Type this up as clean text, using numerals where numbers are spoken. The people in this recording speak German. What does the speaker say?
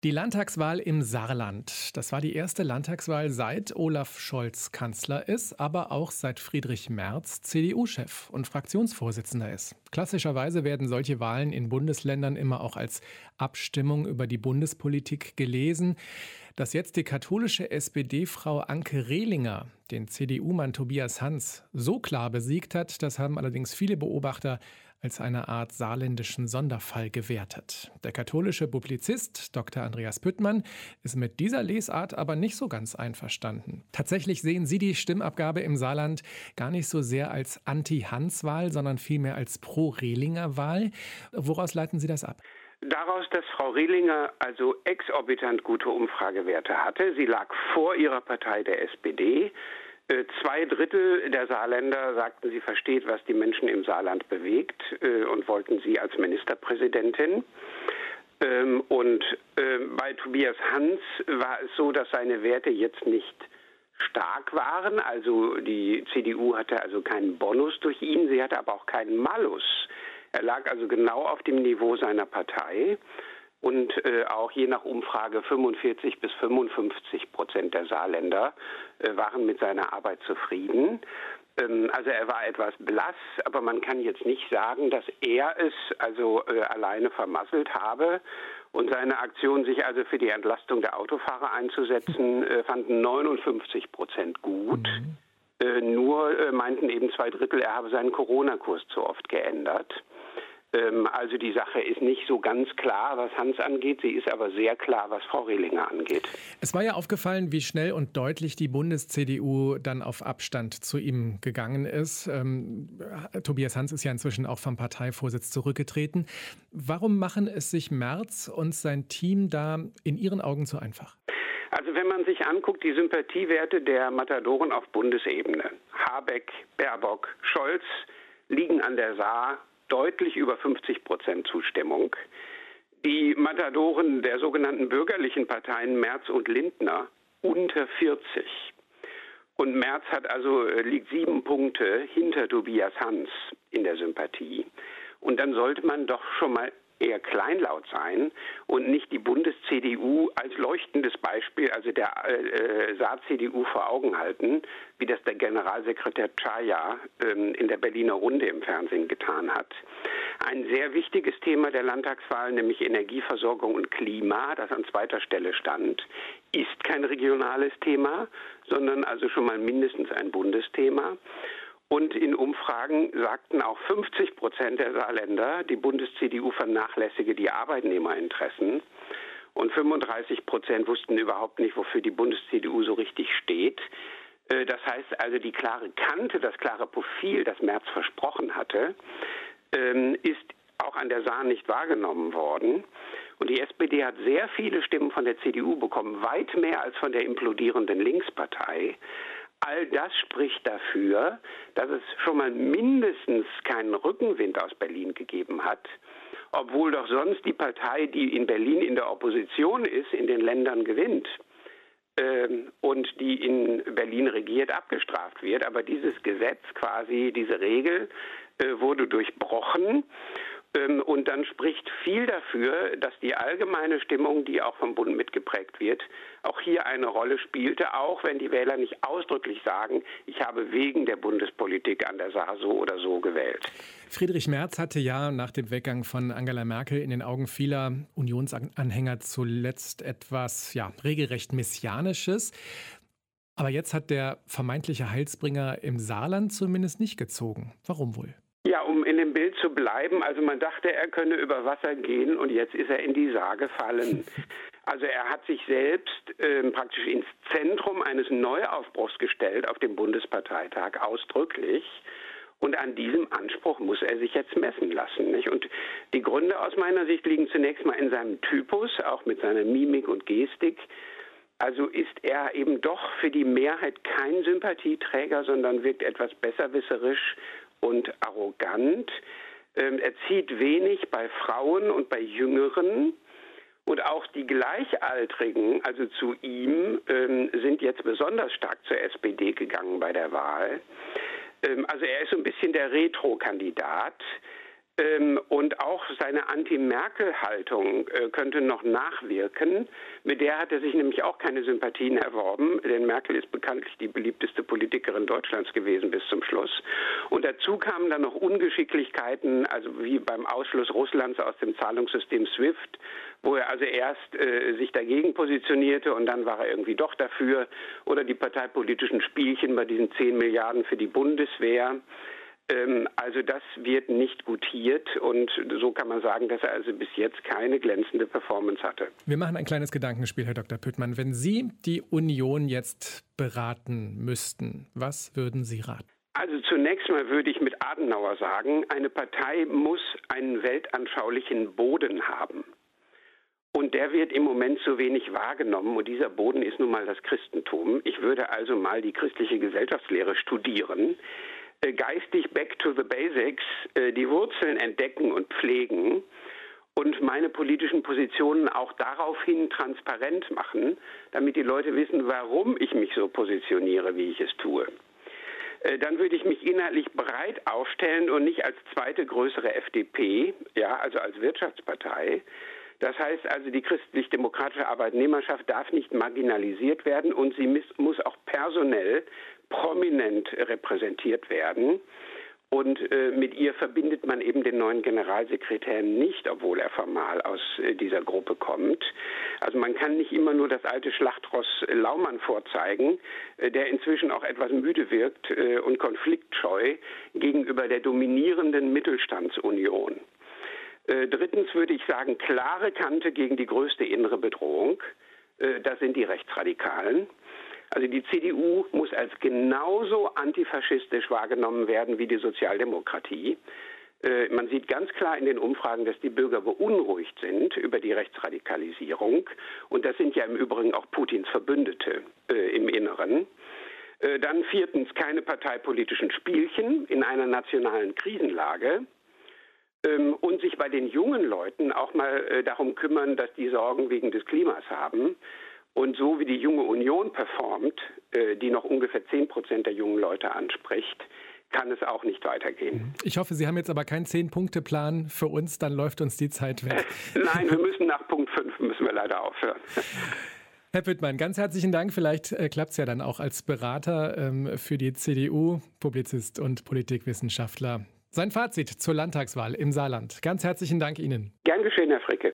Die Landtagswahl im Saarland. Das war die erste Landtagswahl seit Olaf Scholz Kanzler ist, aber auch seit Friedrich Merz CDU-Chef und Fraktionsvorsitzender ist. Klassischerweise werden solche Wahlen in Bundesländern immer auch als Abstimmung über die Bundespolitik gelesen. Dass jetzt die katholische SPD-Frau Anke Rehlinger den CDU-Mann Tobias Hans so klar besiegt hat, das haben allerdings viele Beobachter als eine Art saarländischen Sonderfall gewertet. Der katholische Publizist Dr. Andreas Püttmann ist mit dieser Lesart aber nicht so ganz einverstanden. Tatsächlich sehen Sie die Stimmabgabe im Saarland gar nicht so sehr als Anti-Hans-Wahl, sondern vielmehr als Pro-Rehlinger-Wahl. Woraus leiten Sie das ab? Daraus, dass Frau Rehlinger also exorbitant gute Umfragewerte hatte. Sie lag vor ihrer Partei der SPD. 2/3 der Saarländer sagten, sie versteht, was die Menschen im Saarland bewegt und wollten sie als Ministerpräsidentin. Bei Tobias Hans war es so, dass seine Werte jetzt nicht stark waren. Also die CDU hatte also keinen Bonus durch ihn, sie hatte aber auch keinen Malus. Er lag also genau auf dem Niveau seiner Partei. Und auch je nach Umfrage 45-55% der Saarländer waren mit seiner Arbeit zufrieden. Also er war etwas blass, aber man kann jetzt nicht sagen, dass er es also alleine vermasselt habe. Und seine Aktion, sich also für die Entlastung der Autofahrer einzusetzen, fanden 59% gut. Nur meinten eben 2/3, er habe seinen Corona-Kurs zu oft geändert. Also die Sache ist nicht so ganz klar, was Hans angeht. Sie ist aber sehr klar, was Frau Rehlinger angeht. Es war ja aufgefallen, wie schnell und deutlich die Bundes-CDU dann auf Abstand zu ihm gegangen ist. Tobias Hans ist ja inzwischen auch vom Parteivorsitz zurückgetreten. Warum machen es sich Merz und sein Team da in Ihren Augen zu einfach? Also wenn man sich anguckt, die Sympathiewerte der Matadoren auf Bundesebene, Habeck, Baerbock, Scholz, liegen an der Saar deutlich über 50% Zustimmung. Die Matadoren der sogenannten bürgerlichen Parteien Merz und Lindner unter 40. Und Merz liegt 7 Punkte hinter Tobias Hans in der Sympathie. Und dann sollte man doch schon mal eher kleinlaut sein und nicht die Bundes-CDU als leuchtendes Beispiel, also der Saar-CDU vor Augen halten, wie das der Generalsekretär Czaja in der Berliner Runde im Fernsehen getan hat. Ein sehr wichtiges Thema der Landtagswahl, nämlich Energieversorgung und Klima, das an zweiter Stelle stand, ist kein regionales Thema, sondern also schon mal mindestens ein Bundesthema. Und in Umfragen sagten auch 50% der Saarländer, die Bundes-CDU vernachlässige die Arbeitnehmerinteressen. Und 35% wussten überhaupt nicht, wofür die Bundes-CDU so richtig steht. Das heißt also, die klare Kante, das klare Profil, das Merz versprochen hatte, ist auch an der Saar nicht wahrgenommen worden. Und die SPD hat sehr viele Stimmen von der CDU bekommen, weit mehr als von der implodierenden Linkspartei. All das spricht dafür, dass es schon mal mindestens keinen Rückenwind aus Berlin gegeben hat, obwohl doch sonst die Partei, die in Berlin in der Opposition ist, in den Ländern gewinnt und die in Berlin regiert, abgestraft wird. Aber dieses Gesetz quasi, diese Regel wurde durchbrochen. Und dann spricht viel dafür, dass die allgemeine Stimmung, die auch vom Bund mitgeprägt wird, auch hier eine Rolle spielte, auch wenn die Wähler nicht ausdrücklich sagen, ich habe wegen der Bundespolitik an der Saar so oder so gewählt. Friedrich Merz hatte ja nach dem Weggang von Angela Merkel in den Augen vieler Unionsanhänger zuletzt etwas, regelrecht Messianisches. Aber jetzt hat der vermeintliche Heilsbringer im Saarland zumindest nicht gezogen. Warum wohl? Ja, um in dem Bild zu bleiben, also man dachte, er könne über Wasser gehen und jetzt ist er in die Saar gefallen. Also er hat sich selbst praktisch ins Zentrum eines Neuaufbruchs gestellt auf dem Bundesparteitag, ausdrücklich. Und an diesem Anspruch muss er sich jetzt messen lassen, nicht? Und die Gründe aus meiner Sicht liegen zunächst mal in seinem Typus, auch mit seiner Mimik und Gestik. Also ist er eben doch für die Mehrheit kein Sympathieträger, sondern wirkt etwas besserwisserisch und arrogant. Er zieht wenig bei Frauen und bei Jüngeren. Und auch die Gleichaltrigen, also zu ihm, sind jetzt besonders stark zur SPD gegangen bei der Wahl. Also er ist so ein bisschen der Retro-Kandidat. Und auch seine Anti-Merkel-Haltung könnte noch nachwirken. Mit der hat er sich nämlich auch keine Sympathien erworben, denn Merkel ist bekanntlich die beliebteste Politikerin Deutschlands gewesen bis zum Schluss. Und dazu kamen dann noch Ungeschicklichkeiten, also wie beim Ausschluss Russlands aus dem Zahlungssystem SWIFT, wo er also erst sich dagegen positionierte und dann war er irgendwie doch dafür. Oder die parteipolitischen Spielchen bei diesen 10 Milliarden für die Bundeswehr. Also das wird nicht gutiert und so kann man sagen, dass er also bis jetzt keine glänzende Performance hatte. Wir machen ein kleines Gedankenspiel, Herr Dr. Püttmann. Wenn Sie die Union jetzt beraten müssten, was würden Sie raten? Also zunächst mal würde ich mit Adenauer sagen, eine Partei muss einen weltanschaulichen Boden haben. Und der wird im Moment zu wenig wahrgenommen und dieser Boden ist nun mal das Christentum. Ich würde also mal die christliche Gesellschaftslehre studieren, geistig back to the basics, die Wurzeln entdecken und pflegen und meine politischen Positionen auch daraufhin transparent machen, damit die Leute wissen, warum ich mich so positioniere, wie ich es tue. Dann würde ich mich inhaltlich breit aufstellen und nicht als zweite größere FDP, ja, also als Wirtschaftspartei. Das heißt also, die christlich-demokratische Arbeitnehmerschaft darf nicht marginalisiert werden und sie muss auch personell prominent repräsentiert werden. Und mit ihr verbindet man eben den neuen Generalsekretär nicht, obwohl er formal aus dieser Gruppe kommt. Also man kann nicht immer nur das alte Schlachtross Laumann vorzeigen, der inzwischen auch etwas müde wirkt und konfliktscheu gegenüber der dominierenden Mittelstandsunion. Drittens würde ich sagen, klare Kante gegen die größte innere Bedrohung. Das sind die Rechtsradikalen. Also die CDU muss als genauso antifaschistisch wahrgenommen werden wie die Sozialdemokratie. Man sieht ganz klar in den Umfragen, dass die Bürger beunruhigt sind über die Rechtsradikalisierung. Und das sind ja im Übrigen auch Putins Verbündete im Inneren. Dann viertens keine parteipolitischen Spielchen in einer nationalen Krisenlage. Und sich bei den jungen Leuten auch mal darum kümmern, dass die Sorgen wegen des Klimas haben. Und so wie die Junge Union performt, die noch ungefähr 10% der jungen Leute anspricht, kann es auch nicht weitergehen. Ich hoffe, Sie haben jetzt aber keinen 10-Punkte-Plan für uns, dann läuft uns die Zeit weg. Nein, wir müssen nach Punkt 5 müssen wir leider aufhören. Herr Püttmann, ganz herzlichen Dank. Vielleicht klappt es ja dann auch als Berater für die CDU, Publizist und Politikwissenschaftler. Sein Fazit zur Landtagswahl im Saarland. Ganz herzlichen Dank Ihnen. Gern geschehen, Herr Fricke.